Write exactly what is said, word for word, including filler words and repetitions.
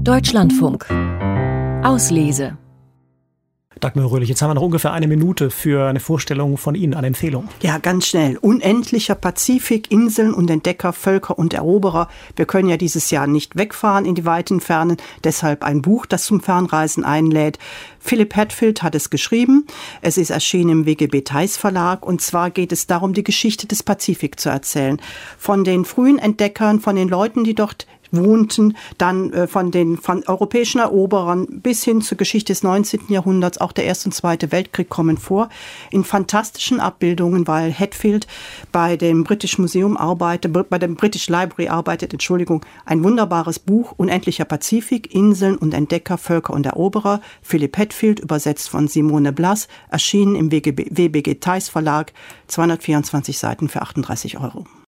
Deutschlandfunk. Auslese. Dagmar Röhlich, jetzt haben wir noch ungefähr eine Minute für eine Vorstellung von Ihnen, eine Empfehlung. Ja, ganz schnell. Unendlicher Pazifik, Inseln und Entdecker, Völker und Eroberer. Wir können ja dieses Jahr nicht wegfahren in die weiten Fernen, deshalb ein Buch, das zum Fernreisen einlädt. Philipp Hadfield hat es geschrieben. Es ist erschienen im W G B Theis Verlag und zwar geht es darum, die Geschichte des Pazifik zu erzählen. Von den frühen Entdeckern, von den Leuten, die dort wohnten, dann äh, von den von europäischen Eroberern bis hin zur Geschichte des neunzehnten Jahrhunderts, auch der Erste und Zweite Weltkrieg kommen vor, in fantastischen Abbildungen, weil Hadfield bei dem British Museum arbeitet, bei dem British Library arbeitet, Entschuldigung, ein wunderbares Buch, Unendlicher Pazifik, Inseln und Entdecker, Völker und Eroberer, Philipp Hadfield, übersetzt von Simone Blass, erschienen im W G B, W B G Theis Verlag, zweihundertvierundzwanzig Seiten für achtunddreißig Euro.